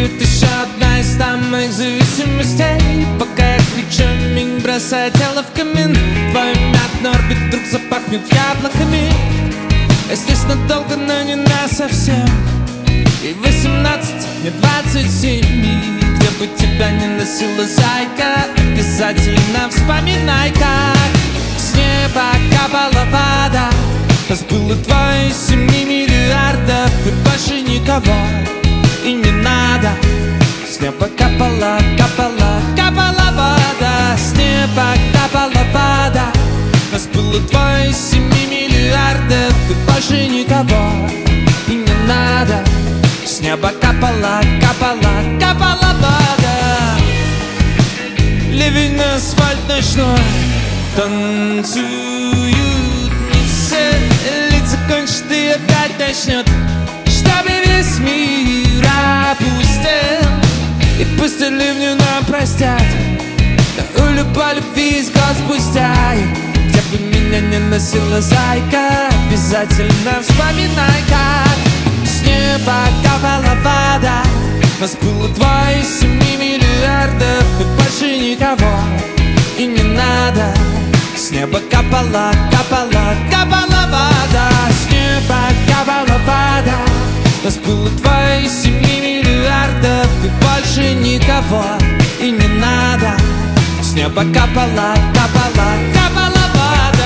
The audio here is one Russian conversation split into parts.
существует еще одна из самых зависимостей. Пока я кричу, миг бросая тело в камин, твой мятный орбит вдруг запахнет яблоками. Я здесь надолго, но не насовсем. И 18, мне 27. И где бы тебя ни носила зайка, обязательно вспоминай, как с неба капала вода. Нас было 2 из 7 миллиардов, и больше никого и не надо. С неба капала, капала, капала вода. С неба капала вода. Нас было 2 из 7 миллиардов, и больше никого и не надо. С неба капала, капала, капала вода. Ливень на асфальт ночной, танцуют не все. Лица кончат и опять начнет, чтобы весь мир опустел. И пусть ливни нам простят, но любовь любви из год спустя. Где бы меня не носила зайка, обязательно вспоминай, как с неба капала вода. Нас было 2 из 7 миллиардов, и больше никого и не надо. С неба капала, капала, капала вода. С неба капала вода. Нас было 2 из 7 миллиардов, и больше никого и не надо. С неба капала, капала, капала вода.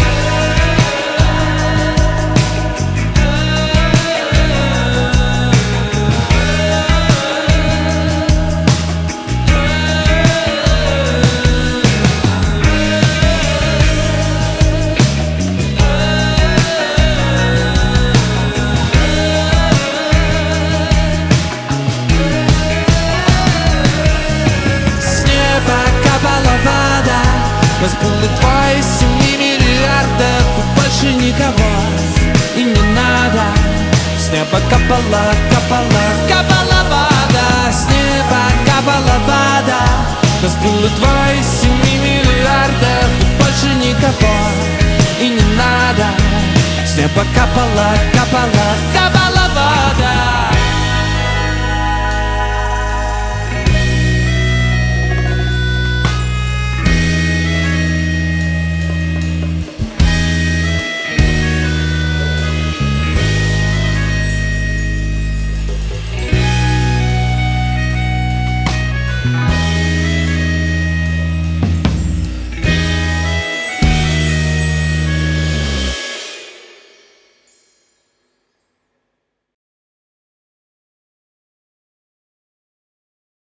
Нас было 2 из 7 миллиардов, и больше никого и не надо. С неба капала, капала, капала вода. С неба капала вода. Нас было 2 из 7 миллиардов, и больше никого и не надо. С неба капала, капала, капала вода.